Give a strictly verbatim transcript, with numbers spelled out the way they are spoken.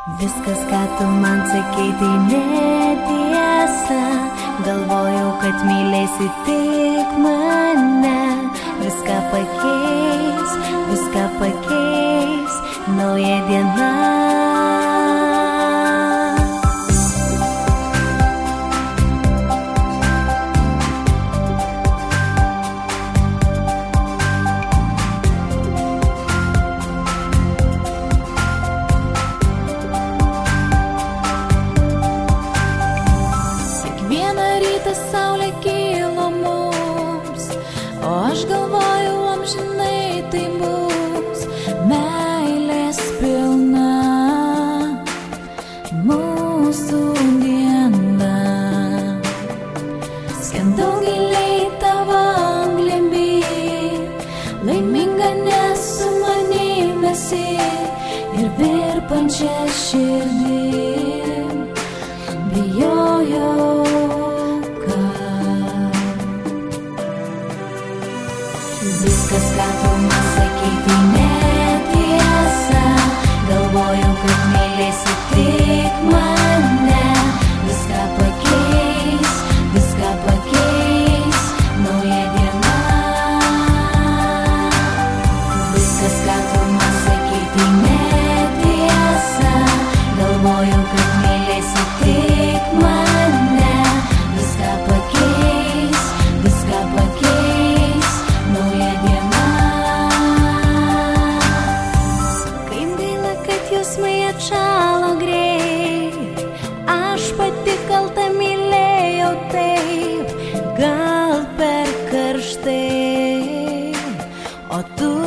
Viskas, ką tu man sakei, tai netiesa. Galvojau, kad mylėsi tik mane. Viską pakeis, viską pakeis nauja diena. Saulė kilo mums, o aš galvojau, amžinai tai bus meilės pilna mūsų diena. Skendau giliai tavo glėby, laiminga nes su manim esi ir virpančia širdim bijojau. Viskas, ką tu man sakei, tai netiesa. Galvojau, kad mylėsi tik mane. Viską pakeis, viską pakeis nauja diena. Viskas, ką tu man sakei, tai netiesa. Galvojau, kad mylėsi tik mane. Viską pakeis, viską pakeis nauja diena. Kaip gaila, kad jausmai atšalo greit. Aš pati kalta mylėjau taip, gal per karštai, o tu